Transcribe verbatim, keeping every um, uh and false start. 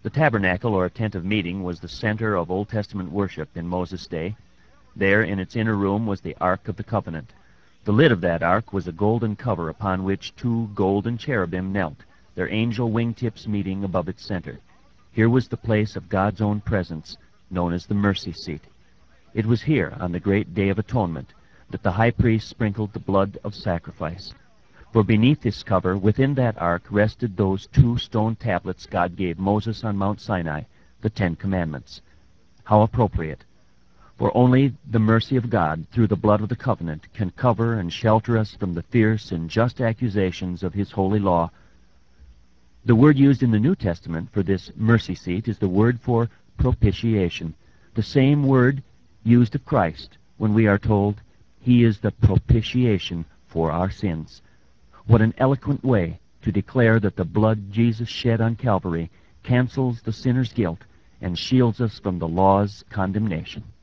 The tabernacle, or tent of meeting, was the center of Old Testament worship in Moses' day. There, in its inner room, was the Ark of the Covenant. The lid of that ark was a golden cover upon which two golden cherubim knelt, their angel wingtips meeting above its center. Here was the place of God's own presence, known as the mercy seat. It was here, on the great Day of Atonement, that the high priest sprinkled the blood of sacrifice. For beneath this cover, within that ark, rested those two stone tablets God gave Moses on Mount Sinai, the Ten Commandments. How appropriate! For only the mercy of God, through the blood of the covenant, can cover and shelter us from the fierce and just accusations of His holy law. The word used in the New Testament for this mercy seat is the word for propitiation, the same word used of Christ when we are told He is the propitiation for our sins. What an eloquent way to declare that the blood Jesus shed on Calvary cancels the sinner's guilt and shields us from the law's condemnation.